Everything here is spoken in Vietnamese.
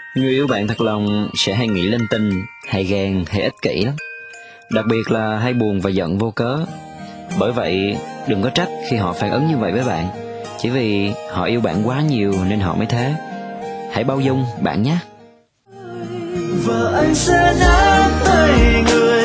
Người yêu bạn thật lòng sẽ hay nghĩ linh tinh, hay ghen, hay ích kỷ lắm. Đặc biệt là hay buồn và giận vô cớ. Bởi vậy, đừng có trách khi họ phản ứng như vậy với bạn. Chỉ vì họ yêu bạn quá nhiều nên họ mới thế. Hãy bao dung bạn nhé. Và anh sẽ nắm tay người